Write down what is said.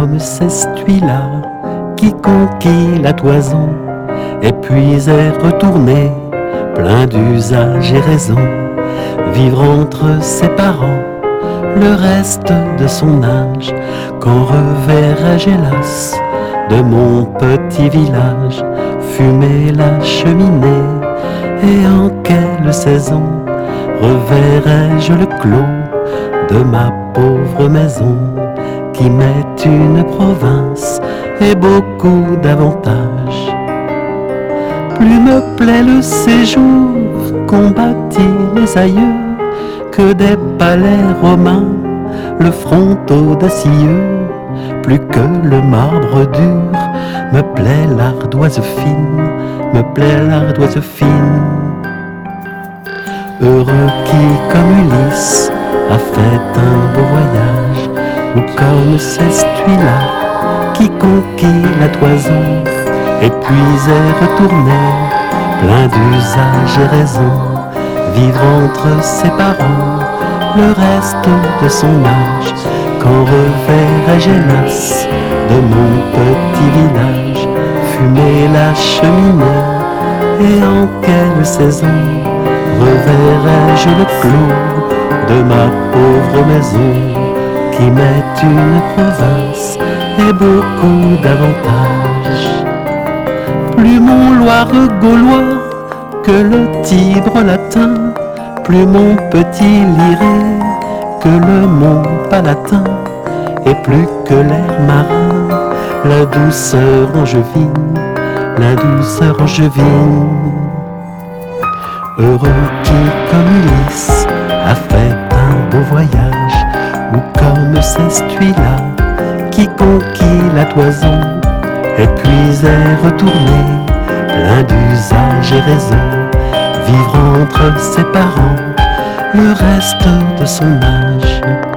comme s'estuie-là qui conquit la toison et puis est retourné plein d'usage et raison, vivre entre ses parents le reste de son âge. Quand reverrai-je hélas de mon petit village fumer la cheminée, et en quelle saison reverrai-je le clos de ma pauvre maison qui m'est une province et beaucoup d'avantages. Plus me plaît le séjour qu'ont bâti mes aïeux que des palais romains, le fronteau d'acieux. Plus que le marbre dur, me plaît l'ardoise fine, me plaît l'ardoise fine. Heureux qui, comme Ulysse, a fait un beau voyage, ou comme s'estuie-là qui conquit la toison, et puis est retourné, plein d'usage et raison, vivre entre ses parents le reste de son âge. Quand reverrai-je hélas de mon petit village fumer la cheminée, et en quelle saison reverrai-je le clos de ma pauvre maison qui m'est une province et beaucoup d'avantages. Plus mon Loire gaulois que le Tibre latin, plus mon petit Liré que le Mont Palatin, et plus que l'air marin, la douceur angevine, la douceur angevine. Heureux qui, comme Ulysse, a fait un beau voyage, ou comme s'estuie-là qui conquit la toison, et puis est retourné, plein d'usage et raison, vivre entre ses parents le reste de son âge.